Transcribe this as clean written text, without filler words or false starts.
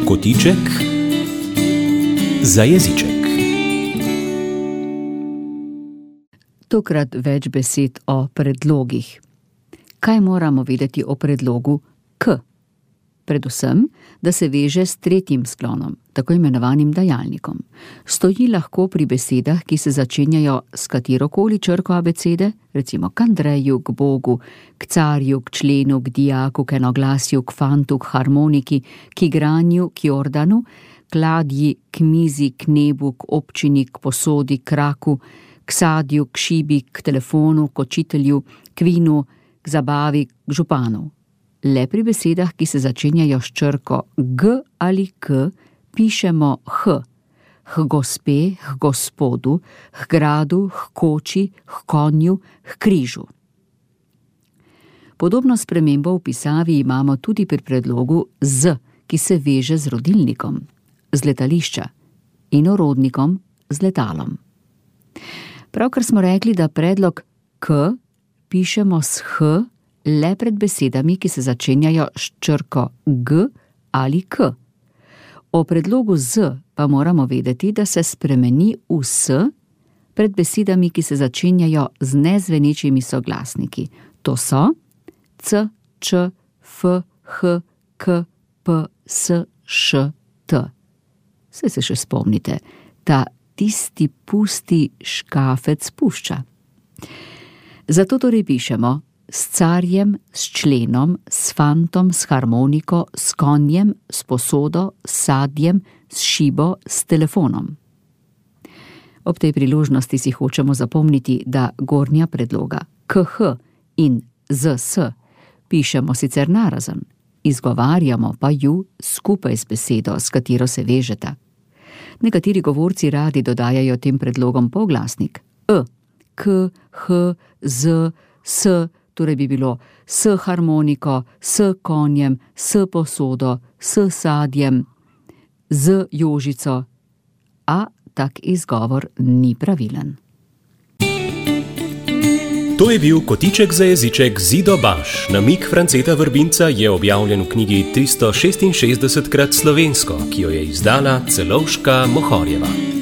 Kotiček za jeziček. Tokrat več besed o predlogih. Kaj moramo vedeti o predlogu k? Predvsem, da se veže s tretjim sklonom, tako imenovanim dajalnikom. Stoji lahko pri besedah, ki se začenjajo s katerokoli črko abecede, recimo k Andreju, k Bogu, k carju, k členu, k dijaku, k enoglasju, k fantu, k harmoniki, k igranju, k Jordanu, k ladji, k mizi, k nebu, k občini, k posodi, k raku, k sadju, k šibi, k telefonu, k učitelju, k vinu, k zabavi, k županu. Le pri besedah, ki se začenjajo s črko g ali k, pišemo h. H gospe, h gospodu, h gradu, h koči, h konju, h križu. Podobno spremembo v pisavi imamo tudi pri predlogu z, ki se veže z rodilnikom, z letališča, in orodnikom, z letalom. Pravkar smo rekli, da predlog k pišemo s h le pred besedami, ki se začenjajo s črko g ali k. O predlogu z pa moramo vedeti, da se spremeni v s pred besedami, ki se začenjajo z nezvenečimi soglasniki. To so c, č, f, h, k, p, s, š, t. Saj se še spomnite, ta tisti pusti škafec pušča. Zato torej pišemo s carjem, s členom, s fantom, s harmoniko, s konjem, s posodo, s sadjem, s šibo, s telefonom. Ob tej priložnosti si hočemo zapomniti, da gornja predloga kh in zs pišemo sicer narazen, izgovarjamo pa ju skupaj s besedo, s katero se vežeta. Nekateri govorci radi dodajajo tem predlogom poglasnik k, h, z, s, torej bi bilo s harmoniko, s konjem, s posodo, s sadjem, z jožico, a tak izgovor ni pravilen. To je bil Kotiček za jeziček z Ido Baš. Namig Franceta Vrbinca je objavljen v knjigi 366 krat slovensko, ki jo je izdala Celovška Mohorjeva.